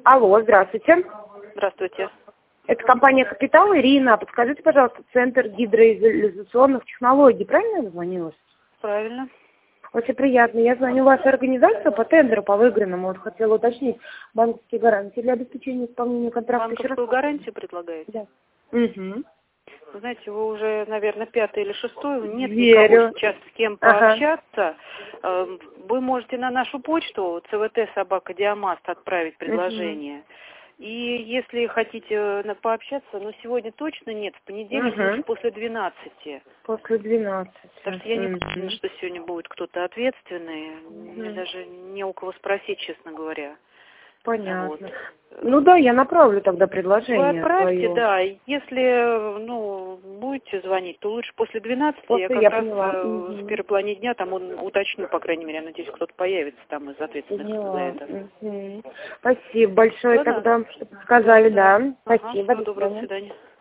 Алло, здравствуйте. Здравствуйте. Это компания «Капитал». Ирина, подскажите, пожалуйста, Центр гидроизоляционных технологий. Правильно я дозвонилась? Правильно. Очень приятно. Я звоню в вашу организацию по тендеру по выигранному. Вот хотела уточнить банковские гарантии для обеспечения исполнения контракта. Банковскую гарантию предлагаете? Да. Угу. Вы знаете, вы уже, наверное, 5-й или 6-й. Нет Верю. никого сейчас с кем пообщаться. Вы можете на нашу почту cvt@diamast отправить предложение. И если хотите пообщаться, но сегодня точно нет, в понедельник лучше после 12. После 12. Потому что я не уверена, что сегодня будет кто-то ответственный. Мне даже не у кого спросить, честно говоря. Понятно. Вот. Ну да, я направлю тогда предложение. Вы отправьте, свое. да. Если, будете звонить, то лучше после 12. После Я я как раз поняла. в первой половине дня там уточню, по крайней мере, я надеюсь, кто-то появится там из ответственных за это. Спасибо большое Да. тогда, что сказали, да. Ага, Спасибо. всего доброго, до свидания.